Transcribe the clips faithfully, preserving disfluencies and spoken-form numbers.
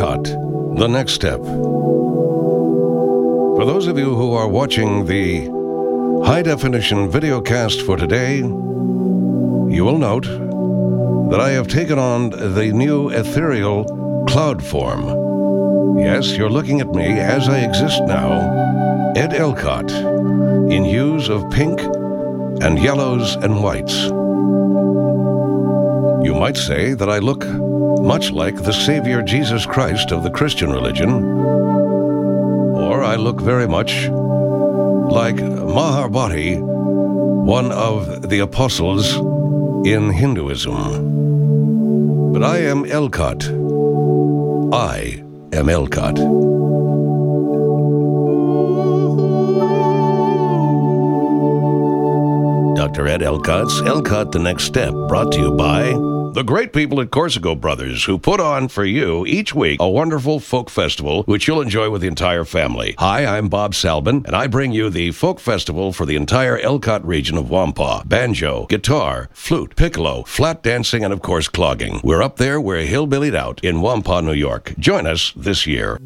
Elcott, The Next Step. For those of you who are watching the high-definition videocast for today, you will note that I have taken on the new ethereal cloud form. Yes, you're looking at me as I exist now, Ed Elcott, in hues of pink and yellows and whites. You might say that I look much like the Savior Jesus Christ of the Christian religion, or I look very much like Maharbati, one of the apostles in Hinduism. But I am Elcott. I am Elcott. Doctor Ed Elcott's Elcott The Next Step, brought to you by the great people at Corsico Brothers, who put on for you each week a wonderful folk festival, which you'll enjoy with the entire family. Hi, I'm Bob Salbin, and I bring you the folk festival for the entire Elcott region of Wampa. Banjo, guitar, flute, piccolo, flat dancing, and of course clogging. We're up there, we're hillbillied out in Wampa, New York. Join us this year.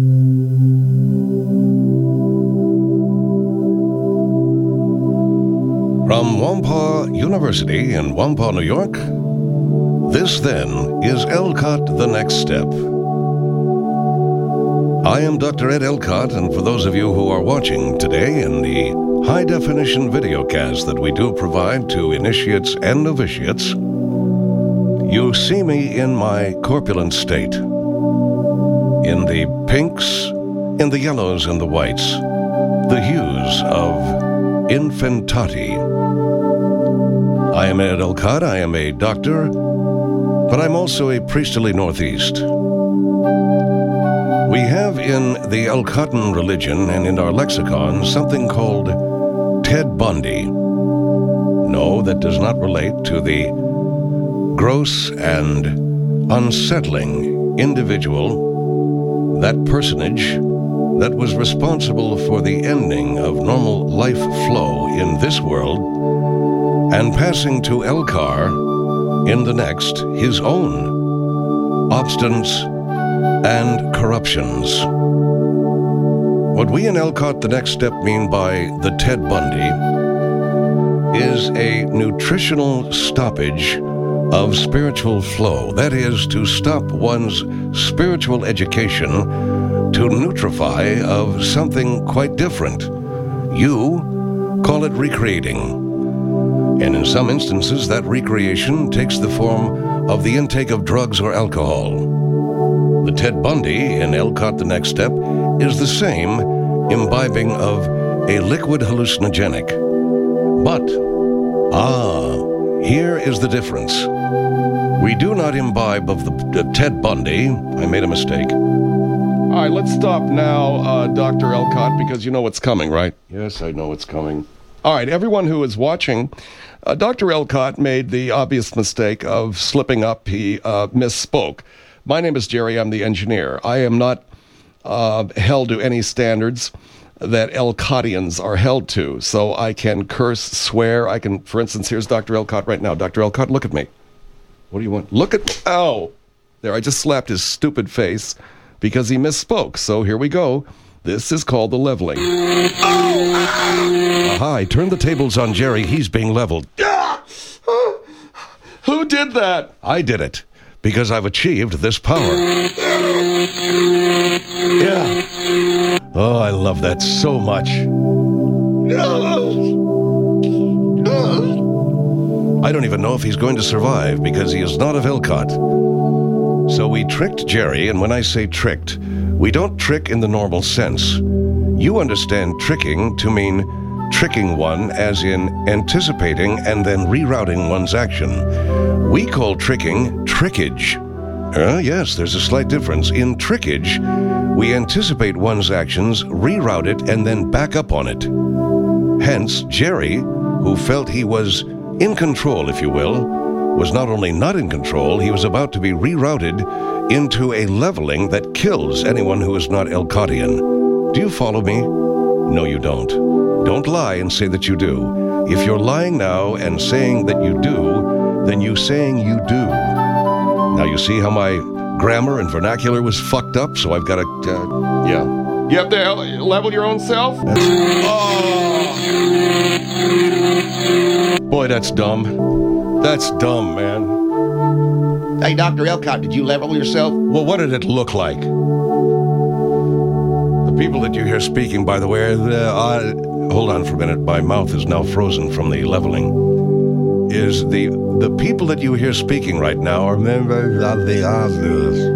From Wampa University in Wampa, New York, this, then, is Elcott The Next Step. I am Doctor Ed Elcott, and for those of you who are watching today in the high-definition videocast that we do provide to initiates and novitiates, you see me in my corpulent state, in the pinks, in the yellows and the whites, the hues of infantati. I am Ed Elcott, I am a doctor, but I'm also a priestly Northeast. We have in the Elcottan religion and in our lexicon something called Ted Bundy. No, that does not relate to the gross and unsettling individual, that personage that was responsible for the ending of normal life flow in this world and passing to Elcar in the next, his own obstinance and corruptions. What we in Elcott The Next Step mean by the Ted Bundy is a nutritional stoppage of spiritual flow. That is, to stop one's spiritual education to nutrify of something quite different. You call it recreating. And in some instances, that recreation takes the form of the intake of drugs or alcohol. The Ted Bundy in Elcott The Next Step is the same, imbibing of a liquid hallucinogenic. But, ah, here is the difference. We do not imbibe of the, the Ted Bundy. I made a mistake. All right, let's stop now, uh, Doctor Elcott, because you know what's coming, right? Yes, I know what's coming. All right, everyone who is watching, uh, Doctor Elcott made the obvious mistake of slipping up. He uh, misspoke. My name is Jerry. I'm the engineer. I am not uh, held to any standards that Elcottians are held to. So I can curse, swear. I can, for instance, here's Doctor Elcott right now. Doctor Elcott, look at me. What do you want? Look at me. Ow. There, I just slapped his stupid face because he misspoke. So here we go. This is called the leveling. Oh! Aha, I turned the tables on Jerry. He's being leveled. Who did that? I did it, because I've achieved this power. Yeah. Oh, I love that so much. I don't even know if he's going to survive, because he is not of Elcott. So we tricked Jerry, and when I say tricked, we don't trick in the normal sense. You understand tricking to mean tricking one as in anticipating and then rerouting one's action. We call tricking trickage. Uh, yes, there's a slight difference. In trickage, we anticipate one's actions, reroute it, and then back up on it. Hence, Jerry, who felt he was in control, if you will, was not only not in control, he was about to be rerouted into a leveling that kills anyone who is not Elcottian. Do you follow me? No, you don't. Don't lie and say that you do. If you're lying now and saying that you do, then you saying you do. Now you see how my grammar and vernacular was fucked up, so I've got to, uh, yeah. You have to el- level your own self? That's, oh! Boy, that's dumb. That's dumb, man. Hey, Doctor Elcott, did you level yourself? Well, what did it look like? The people that you hear speaking, by the way, the, uh, hold on for a minute. My mouth is now frozen from the leveling. Is the the people that you hear speaking right now are members of the others.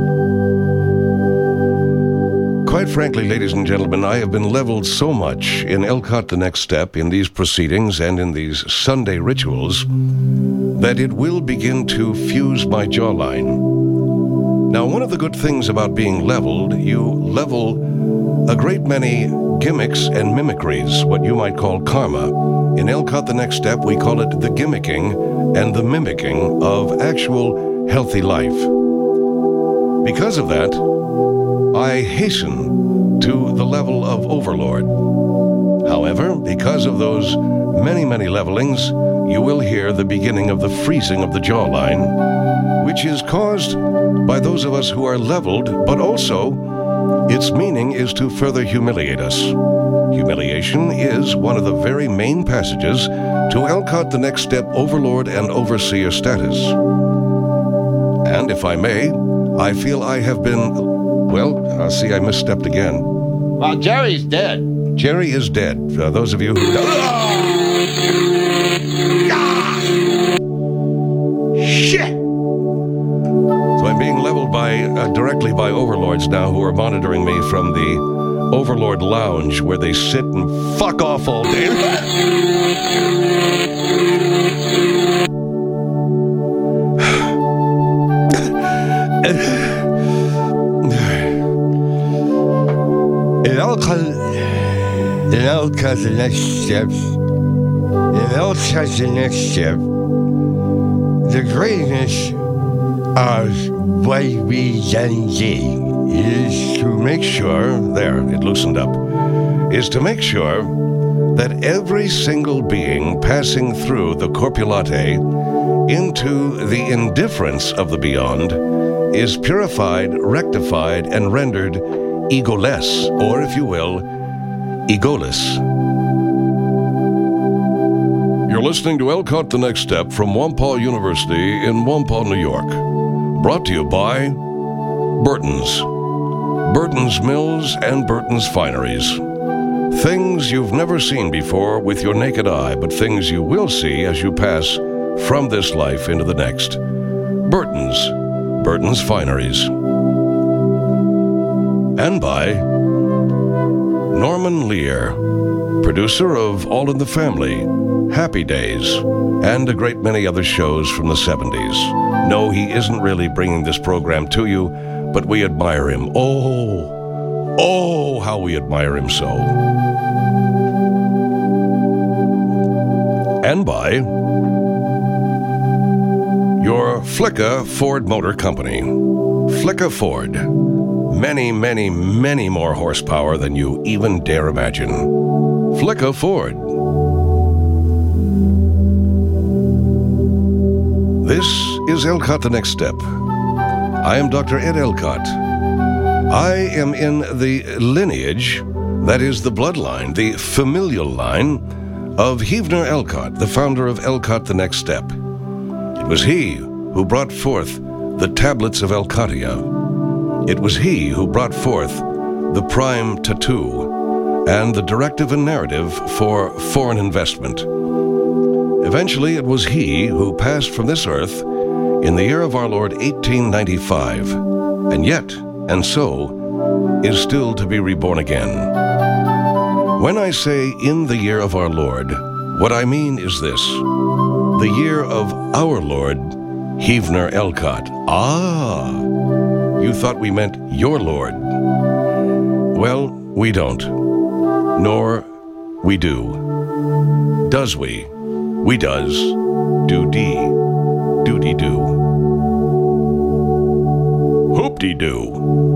Quite frankly, ladies and gentlemen, I have been leveled so much in Elcott the Next Step, in these proceedings and in these Sunday rituals, that it will begin to fuse my jawline. Now, one of the good things about being leveled, you level a great many gimmicks and mimicries, what you might call karma. In Elcott the Next Step, we call it the gimmicking and the mimicking of actual healthy life. Because of that, I hasten to the level of overlord. However, because of those many, many levelings, you will hear the beginning of the freezing of the jawline, which is caused by those of us who are leveled, but also its meaning is to further humiliate us. Humiliation is one of the very main passages to Elcott the Next Step Overlord and Overseer status. And if I may, I feel I have been, well, uh, see, I misstepped again. Well, Jerry's dead. Jerry is dead. Uh, those of you who... Shit! So I'm being leveled by uh, directly by overlords now who are monitoring me from the Overlord Lounge where they sit and fuck off all day. In Elcott, in Elcott the Next Step, in Elcott the Next Step, the greatness of what we done did is to make sure, there, it loosened up, is to make sure that every single being passing through the corpulate into the indifference of the beyond is purified, rectified, and rendered egoless, or if you will, egoless. You're listening to Elcott the Next Step from Wampaught University in Wampaught, New York. Brought to you by Burton's. Burton's Mills and Burton's Fineries. Things you've never seen before with your naked eye, but things you will see as you pass from this life into the next. Burton's. Burton's Fineries. And by Norman Lear, producer of All in the Family, Happy Days, and a great many other shows from the seventies. No, he isn't really bringing this program to you, but we admire him. Oh, oh, how we admire him so. And by your Flicka Ford Motor Company. Flicka Ford. Many, many, many more horsepower than you even dare imagine. Flicka Ford. This is Elcott the Next Step. I am Doctor Ed Elcott. I am in the lineage, that is the bloodline, the familial line of Heavener Elcott, the founder of Elcott the Next Step. It was he who brought forth the tablets of Elcottia. It was he who brought forth the prime tattoo and the directive and narrative for foreign investment. Eventually, it was he who passed from this earth in the year of our Lord eighteen ninety-five, and yet, and so, is still to be reborn again. When I say in the year of our Lord, what I mean is this: the year of our Lord, Heavener Elcott. Ah, you thought we meant your Lord. Well, we don't. Nor we do. Does we? We does. Do-dee. Do-dee-do. Hoop-dee-doo.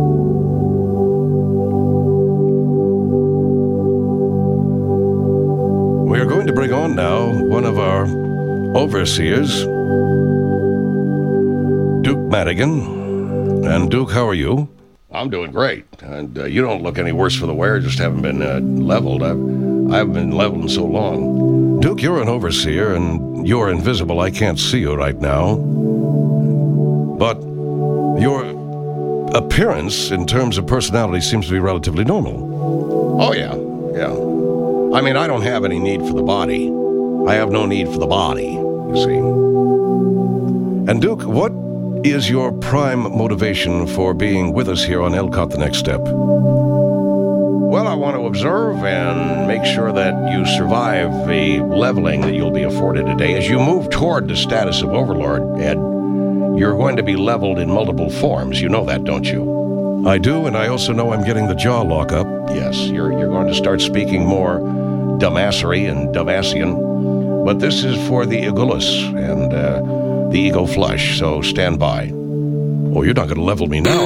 We are going to bring on now one of our overseers, Duke Madigan. And Duke, how are you? I'm doing great. And uh, you don't look any worse for the wear, just haven't been uh, leveled. I've, I haven't been leveled in so long. Duke, you're an overseer, and you're invisible. I can't see you right now. But your appearance, in terms of personality, seems to be relatively normal. Oh, yeah, yeah. I mean, I don't have any need for the body. I have no need for the body, you see. And Duke, what is your prime motivation for being with us here on Elcott The Next Step? Well, I want to observe and make sure that you survive the leveling that you'll be afforded today. As you move toward the status of Overlord, Ed, you're going to be leveled in multiple forms. You know that, don't you? I do, and I also know I'm getting the jaw lockup. Yes, you're you're going to start speaking more Damassery and Damassian. But this is for the Igulus and uh, the Ego Flush, so stand by. Oh, you're not going to level me now.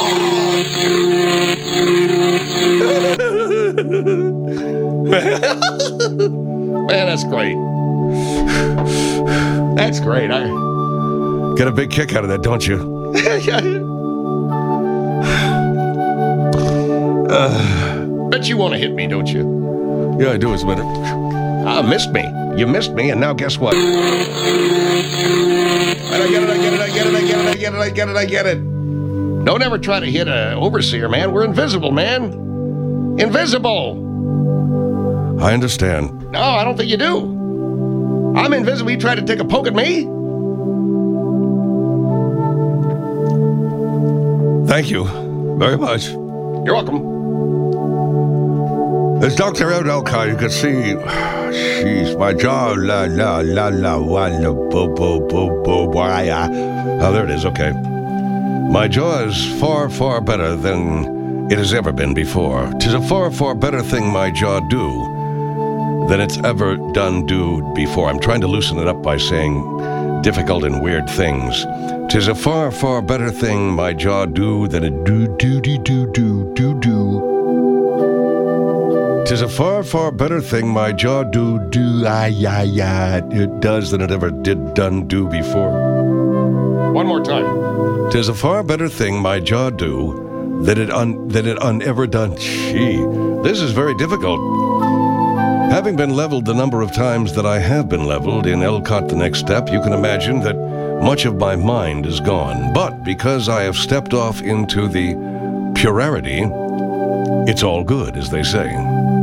Man, that's great. That's great. I get a big kick out of that, don't you? uh, Bet you want to hit me, don't you? Yeah, I do, as a matter. Ah, missed me. You missed me, and now guess what? And I get it, I get it, I get it, I get it, I get it, I get it, I get it. Don't ever try to hit an overseer, man. We're invisible, man. Invisible. I understand. No, I don't think you do. I'm invisible. You try to take a poke at me? Thank you very much. You're welcome. As Doctor Ed Elcott, you can see, jeez, my jaw, la, la, la, la, wa, la, bo, bo, bo, bo, wa, ya. Oh, there it is, okay. My jaw is far, far better than it has ever been before. 'Tis a far, far better thing my jaw do than it's ever done do before. I'm trying to loosen it up by saying difficult and weird things. 'Tis a far, far better thing my jaw do than it do, do, do, do, do, do, do. 'Tis a far, far better thing my jaw do, do, ah, yeah, yeah, it does than it ever did done do before. One more time. 'Tis a far better thing my jaw do than it un, than it un ever done. Gee, this is very difficult. Having been leveled the number of times that I have been leveled in Elcott The Next Step, you can imagine that much of my mind is gone. But because I have stepped off into the purarity, it's all good, as they say.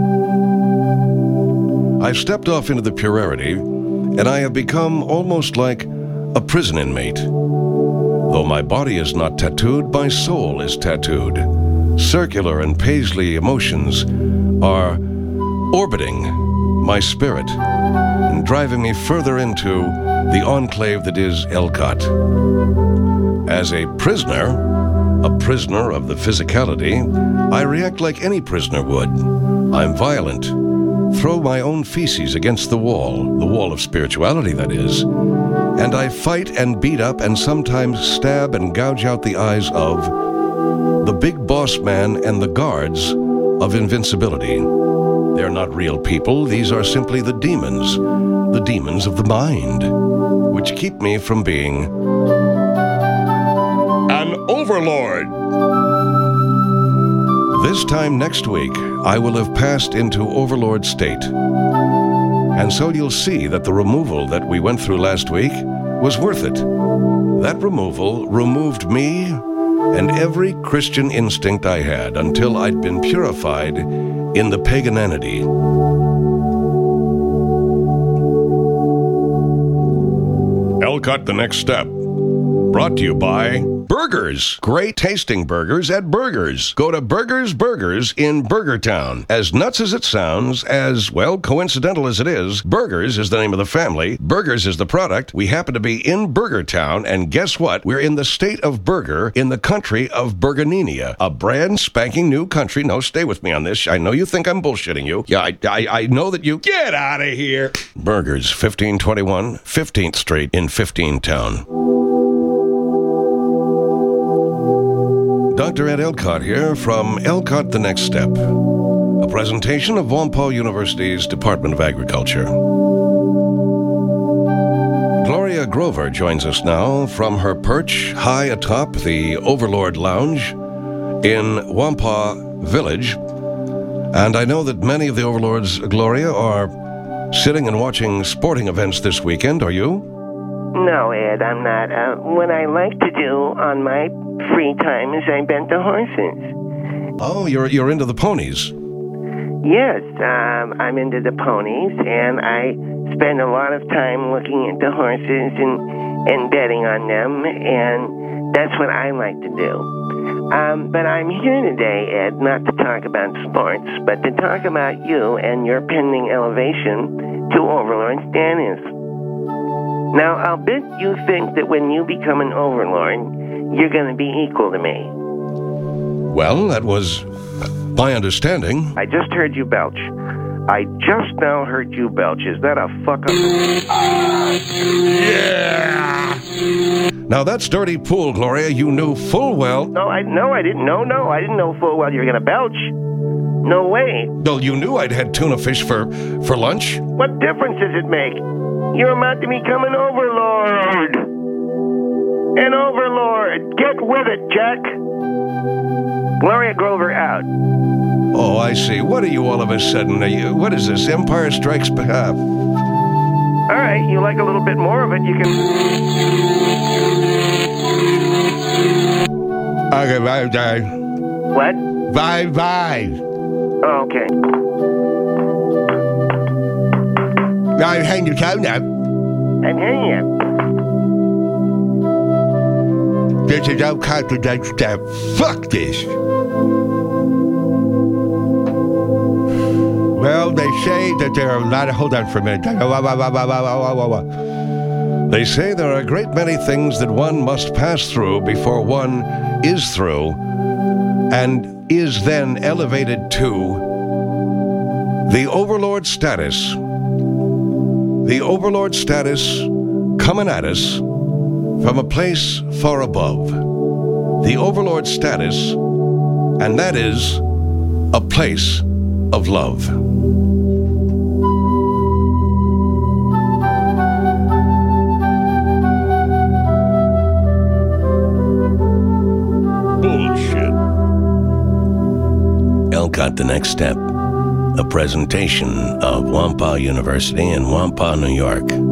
I've stepped off into the purarity, and I have become almost like a prison inmate. Though my body is not tattooed, my soul is tattooed. Circular and paisley emotions are orbiting my spirit and driving me further into the enclave that is Elcott. As a prisoner, a prisoner of the physicality, I react like any prisoner would. I'm violent, throw my own feces against the wall, the wall of spirituality, that is, and I fight and beat up and sometimes stab and gouge out the eyes of the big boss man and the guards of invincibility. They're not real people. These are simply the demons, the demons of the mind, which keep me from being an overlord. This time next week, I will have passed into overlord state. And so you'll see that the removal that we went through last week was worth it. That removal removed me and every Christian instinct I had until I'd been purified in the pagananity. Elcott The Next Step. Brought to you by Burgers. Great tasting burgers at Burgers. Go to Burgers Burgers in Burgertown. As nuts as it sounds, as, well, coincidental as it is, Burgers is the name of the family. Burgers is the product. We happen to be in Burgertown, and guess what? We're in the state of Burger in the country of Burganinia, a brand spanking new country. No, stay with me on this. I know you think I'm bullshitting you. Yeah, I, I, I know that you... Get out of here! Burgers, fifteen twenty-one fifteenth Street in fifteen Town. Doctor Ed Elcott here from Elcott The Next Step, a presentation of Whampoa University's Department of Agriculture. Glory Gloria Grover joins us now from her perch high atop the Overlord Lounge in Wampa Village. And I know that many of the Overlords, Gloria, are sitting and watching sporting events this weekend. Are you? No, Ed, I'm not. Uh, what I like to do on my free time is I bet the horses. Oh, you're you're into the ponies. Yes, um, I'm into the ponies, and I spend a lot of time looking at the horses and, and betting on them, and that's what I like to do. Um, but I'm here today, Ed, not to talk about sports, but to talk about you and your pending elevation to Overlord status. Now, I'll bet you think that when you become an Overlord, you're going to be equal to me. Well, that was my understanding. I just heard you belch. I just now heard you belch. Is that a fuck up? Yeah! Now that's dirty pool, Gloria. You knew full well. No, I no, I didn't. No, no, I didn't know full well you were going to belch. No way. Well, you knew I'd had tuna fish for, for lunch. What difference does it make? You're about to become an Overlord. An Overlord. Get with it, Jack. Gloria Grover out. Oh, I see. What are you all of a sudden? Are you, what is this? Empire Strikes Back? All right, you like a little bit more of it, you can... Okay, bye, bye. What? Bye, bye. Oh, okay. Now I'm hanging your phone up. I'm hanging it. This is all confident stuff. Fuck this. Well, they say that there are a lot of... Hold on for a minute. They say there are a great many things that one must pass through before one is through and is then elevated to the Overlord status. The Overlord status coming at us from a place far above. The Overlord status, and that is a place of love. Bullshit. Elcott, The Next Step, a presentation of Wampa University in Wampa, New York.